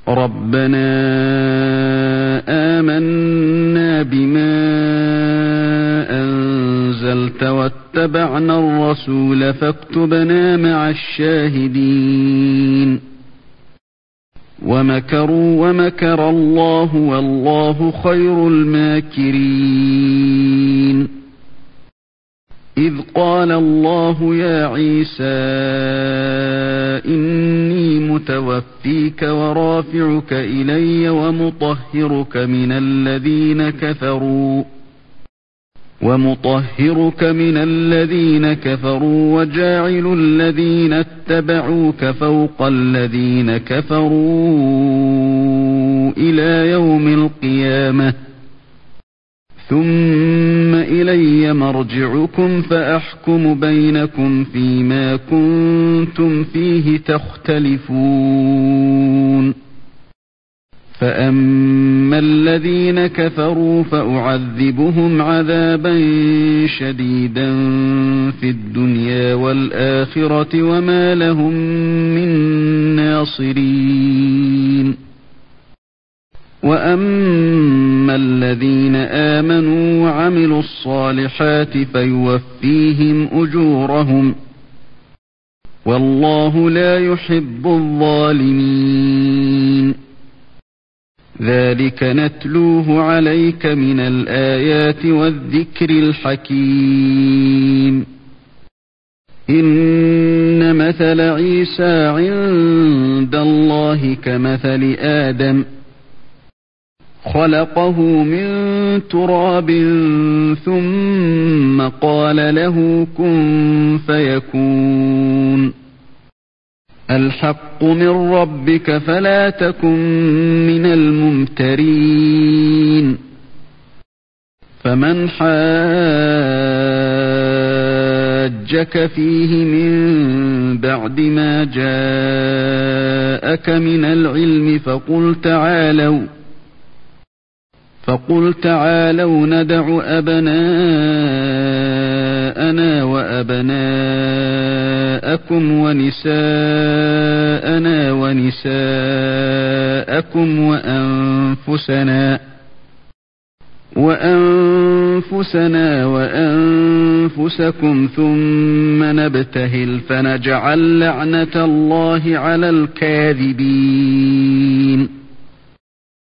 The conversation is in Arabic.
ربنا آمنا بما أنزلت واتبعنا الرسول فاكتبنا مع الشاهدين ومكروا ومكر الله والله خير الماكرين إذ قال الله يا عيسى إني متوفيك ورافعك إلي ومطهرك من الذين كفروا وجاعل الذين اتبعوك فوق الذين كفروا إلى يوم القيامة ثم إلي مرجعكم فأحكم بينكم فيما كنتم فيه تختلفون فأما الذين كفروا فأعذبهم عذابا شديدا في الدنيا والآخرة وما لهم من ناصرين وأما الذين آمنوا وعملوا الصالحات فيوفيهم أجورهم والله لا يحب الظالمين ذلك نتلوه عليك من الآيات والذكر الحكيم إن مثل عيسى عند الله كمثل آدم خلقه من تراب ثم قال له كن فيكون الحق من ربك فلا تكن من الممترين فمن حاجك فيه من بعد ما جاءك من العلم فقل تعالوا ندع أبناءنا وأبناءكم ونساءنا ونساءكم وأنفسنا وأنفسكم ثم نبتهل فنجعل لعنة الله على الكاذبين